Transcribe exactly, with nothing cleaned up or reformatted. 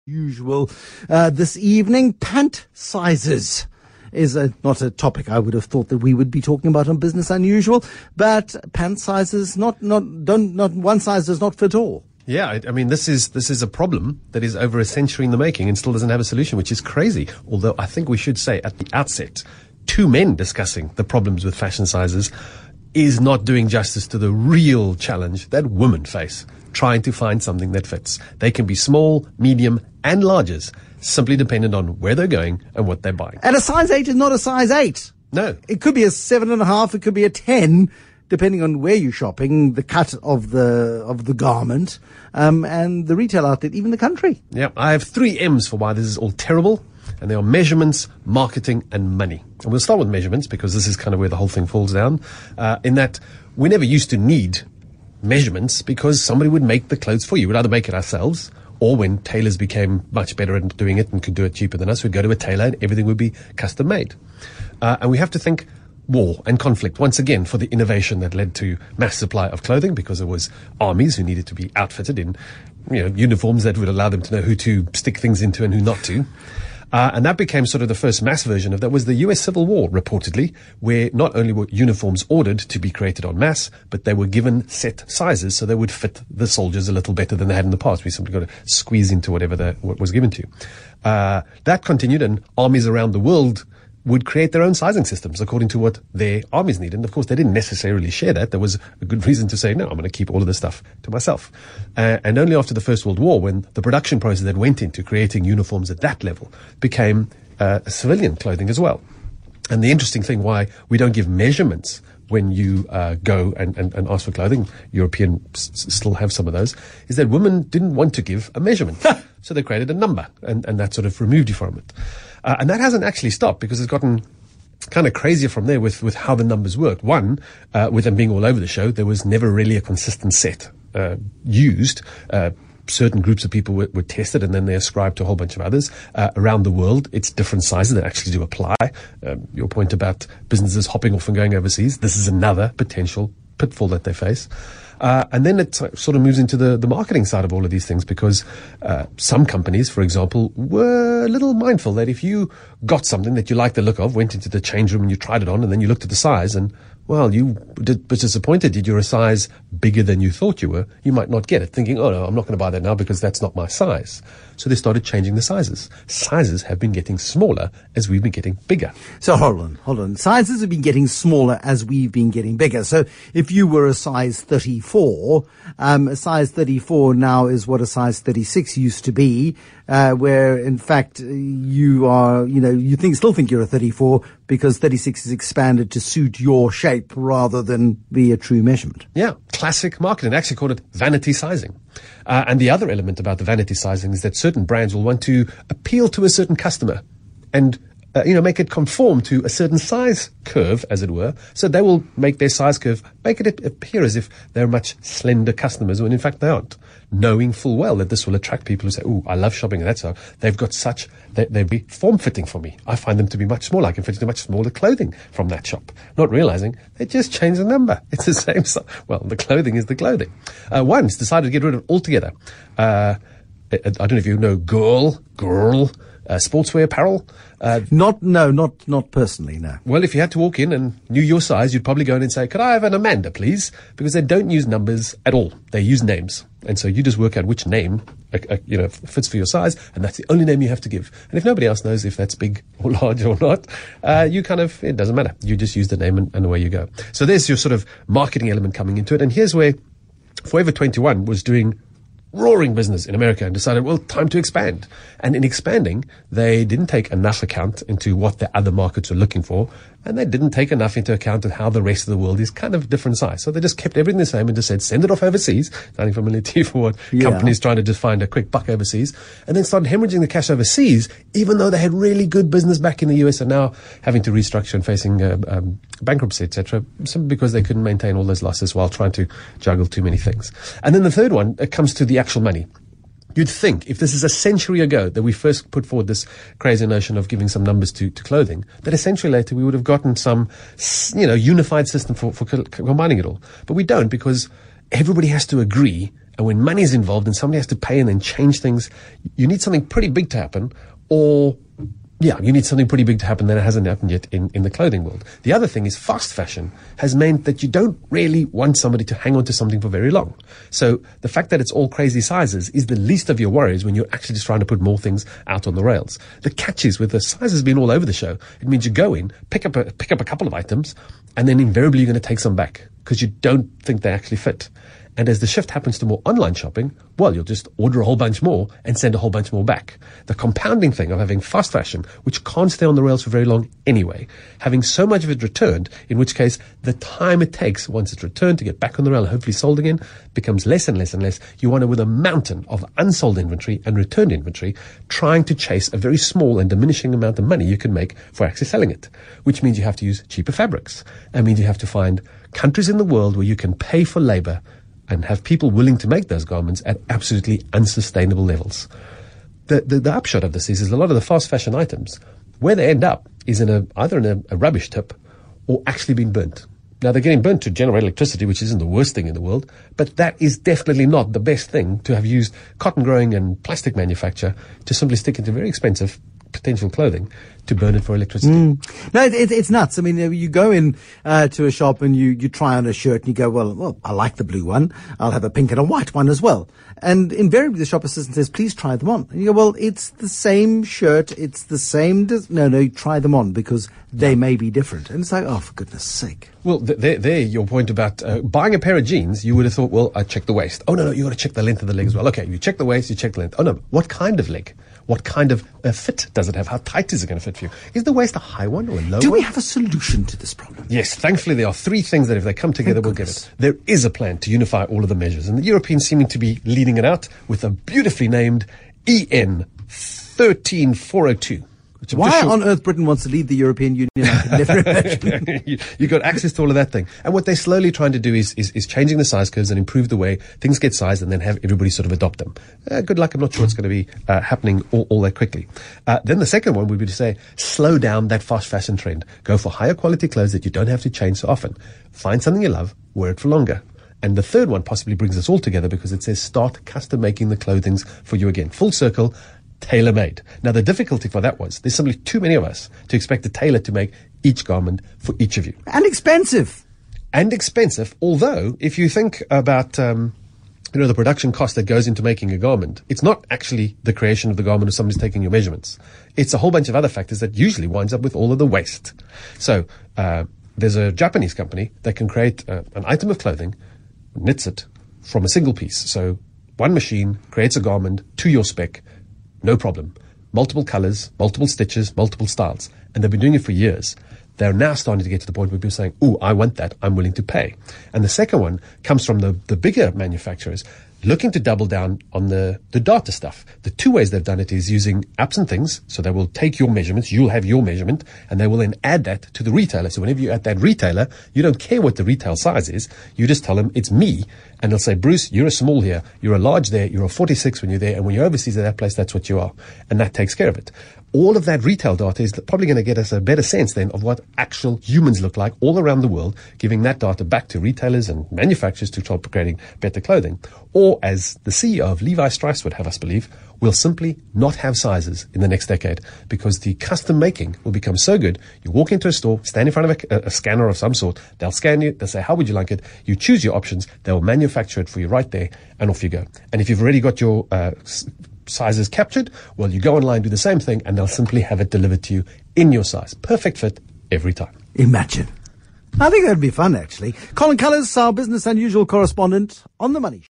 Usual uh, this evening. Pant sizes is a, not a topic I would have thought that we would be talking about on Business Unusual, but pant sizes not not don't not one size does not fit all. Yeah, I, I mean this is this is a problem that is over a century in the making and still doesn't have a solution, which is crazy. Although I think we should say at the outset, two men discussing the problems with fashion sizes is not doing justice to the real challenge that women face, trying to find something that fits. They can be small, medium, and larges, simply dependent on where they're going and what they're buying. And a size eight is not a size eight. No. It could be a seven and a half, it could be a ten, depending on where you're shopping, the cut of the of the garment, um, and the retail outlet, even the country. Yeah, I have three M's for why this is all terrible, and they are measurements, marketing, and money. And we'll start with measurements because this is kind of where the whole thing falls down, uh, in that we never used to need measurements because somebody would make the clothes for you. We'd either make it ourselves, or when tailors became much better at doing it and could do it cheaper than us, we'd go to a tailor and everything would be custom made. Uh, and we have to think war and conflict once again for the innovation that led to mass supply of clothing, because there was armies who needed to be outfitted in, you know, uniforms that would allow them to know who to stick things into and who not to. Uh, and that became sort of the first mass version of that was the U S Civil War, reportedly, where not only were uniforms ordered to be created en masse, but they were given set sizes so they would fit the soldiers a little better than they had in the past. We simply got to squeeze into whatever the, what was given to you. Uh, that continued, and armies around the world would create their own sizing systems according to what their armies needed. And of course, they didn't necessarily share that. There was a good reason to say, no, I'm going to keep all of this stuff to myself. Uh, and only after the First World War, when the production process that went into creating uniforms at that level became uh, civilian clothing as well. And the interesting thing why we don't give measurements when you uh, go and, and, and ask for clothing, Europeans s- still have some of those, is that women didn't want to give a measurement. So they created a number, and, and that sort of removed you from it. Uh, and that hasn't actually stopped, because it's gotten kind of crazier from there with, with how the numbers worked. One, uh, with them being all over the show, there was never really a consistent set uh, used. Uh, certain groups of people were, were tested, and then they ascribed to a whole bunch of others. Uh, around the world, it's different sizes that actually do apply. Um, your point about businesses hopping off and going overseas, this is another potential pitfall that they face. Uh, and then it sort of moves into the, the marketing side of all of these things, because uh, some companies, for example, were a little mindful that if you got something that you liked the look of, went into the change room and you tried it on, and then you looked at the size and, well, you did, were disappointed, did you're a size bigger than you thought you were, you might not get it, thinking, oh no, I'm not going to buy that now because that's not my size. So they started changing the sizes. Sizes have been getting smaller as we've been getting bigger. So hold on, hold on. Sizes have been getting smaller as we've been getting bigger. So if you were a size thirty-four, um, a size thirty-four now is what a size thirty-six used to be, uh, where in fact you are, you know, you think, still think you're a thirty-four because thirty-six is expanded to suit your shape rather than be a true measurement. Yeah, classic marketing. They actually called it vanity sizing. Uh, and the other element about the vanity sizing is that certain brands will want to appeal to a certain customer and, uh, you know, make it conform to a certain size curve, as it were. So they will make their size curve, make it appear as if they're much slender customers, when in fact they aren't, knowing full well that this will attract people who say, ooh, I love shopping at that store. They've got such, they, they'll be form-fitting for me. I find them to be much smaller. I can fit into much smaller clothing from that shop. Not realizing they just changed the number. It's the same size. Well, the clothing is the clothing. Uh, one's decided to get rid of it altogether. Uh, I, I don't know if you know girl, girl, uh, sportswear apparel. Uh, not, no, not, not personally, no. Well, if you had to walk in and knew your size, you'd probably go in and say, could I have an Amanda, please? Because they don't use numbers at all. They use names. And so you just work out which name, uh, uh, you know, fits for your size, and that's the only name you have to give. And if nobody else knows if that's big or large or not, uh, you kind of, it doesn't matter. You just use the name and, and away you go. So there's your sort of marketing element coming into it. And here's where Forever twenty-one was doing roaring business in America and decided, well, time to expand. And in expanding, they didn't take enough account into what the other markets were looking for, and they didn't take enough into account of how the rest of the world is kind of different size. So they just kept everything the same and just said, send it off overseas, sounding familiar to you for what yeah. companies trying to just find a quick buck overseas, and then started hemorrhaging the cash overseas, even though they had really good business back in the U S and now having to restructure and facing uh, um, bankruptcy, et cetera, simply because they couldn't maintain all those losses while trying to juggle too many things. And then the third one, it comes to the actual money. You'd think, if this is a century ago that we first put forward this crazy notion of giving some numbers to, to clothing, that a century later we would have gotten some, you know, unified system for, for combining it all. But we don't, because everybody has to agree And when money is involved and somebody has to pay and then change things, you need something pretty big to happen, or yeah, you need something pretty big to happen that it hasn't happened yet in, in the clothing world. The other thing is fast fashion has meant that you don't really want somebody to hang on to something for very long. So the fact that it's all crazy sizes is the least of your worries when you're actually just trying to put more things out on the rails. The catch is with the sizes being all over the show, it means you go in, pick up a, pick up a couple of items, and then invariably you're going to take some back because you don't think they actually fit. And as the shift happens to more online shopping, well, you'll just order a whole bunch more and send a whole bunch more back. The compounding thing of having fast fashion, which can't stay on the rails for very long anyway, having so much of it returned, in which case the time it takes once it's returned to get back on the rail and hopefully sold again becomes less and less and less. You wind up with a mountain of unsold inventory and returned inventory trying to chase a very small and diminishing amount of money you can make for actually selling it, which means you have to use cheaper fabrics. That means you have to find countries in the world where you can pay for labor and have people willing to make those garments at absolutely unsustainable levels. The, the, the upshot of this is, is a lot of the fast fashion items, where they end up is in a, either in a, a rubbish tip or actually being burnt. Now, they're getting burnt to generate electricity, which isn't the worst thing in the world, but that is definitely not the best thing to have used cotton growing and plastic manufacture to simply stick into very expensive potential clothing to burn it for electricity. Mm. No, it, it, it's nuts. I mean, you go in uh, to a shop and you, you try on a shirt and you go, well, well, I like the blue one. I'll have a pink and a white one as well. And invariably the shop assistant says, please try them on. And you go, well, it's the same shirt. It's the same. Dis- no, no, try them on because they may be different. And it's like, oh, for goodness sake. Well, th- there, there, your point about uh, buying a pair of jeans, you would have thought, well, I check the waist. Oh, no, no, you got to check the length of the leg as well. Okay, you check the waist, you check the length. Oh, no, what kind of leg? What kind of uh, fit does it have? How tight is it going to fit for you? Is the waist a high one or a low one? Do we have a solution to this problem? Yes, thankfully there are three things that if they come together, Thank we'll goodness. get it. There is a plan to unify all of the measures, and the Europeans seeming to be leading it out with a beautifully named E N thirteen four oh two. Which I'm Why just sure- on earth Britain wants to leave the European Union, I could never imagine. you, you got access to all of that thing. And what they're slowly trying to do is, is, is changing the size curves and improve the way things get sized and then have everybody sort of adopt them. Uh, good luck. I'm not sure it's going to be uh, happening all, all that quickly. Uh, then the second one would be to say, slow down that fast fashion trend. Go for higher quality clothes that you don't have to change so often. Find something you love, wear it for longer. And the third one possibly brings us all together because it says start custom making the clothings for you again. Full circle. Tailor-made. Now, the difficulty for that was there's simply too many of us to expect a tailor to make each garment for each of you. And expensive. And expensive, although if you think about, um, you know, the production cost that goes into making a garment, it's not actually the creation of the garment if somebody's taking your measurements. It's a whole bunch of other factors that usually winds up with all of the waste. So, uh, there's a Japanese company that can create uh, an item of clothing, knits it from a single piece. So, one machine creates a garment to your spec. No problem. Multiple colors, multiple stitches, multiple styles. And they've been doing it for years. They're now starting to get to the point where people are saying, ooh, I want that. I'm willing to pay. And the second one comes from the, the bigger manufacturers looking to double down on the, the data stuff. The two ways they've done it is using apps and things. So they will take your measurements. You'll have your measurement and they will then add that to the retailer. So whenever you're at that retailer, you don't care what the retail size is. You just tell them it's me. And they'll say, Bruce, you're a small here. You're a large there. You're a forty-six when you're there. And when you're overseas at that place, that's what you are. And that takes care of it. All of that retail data is probably going to get us a better sense then of what actual humans look like all around the world, giving that data back to retailers and manufacturers to start creating better clothing. Or as the C E O of Levi Strauss would have us believe, we'll simply not have sizes in the next decade because the custom making will become so good. You walk into a store, stand in front of a, a scanner of some sort, they'll scan you, they'll say, how would you like it? You choose your options, they'll manufacture it for you right there, and off you go. And if you've already got your uh, sizes captured, well, you go online, do the same thing, and they'll simply have it delivered to you in your size. Perfect fit every time. Imagine. I think that'd be fun, actually. Colin Cullis, our Business Unusual correspondent on The Money.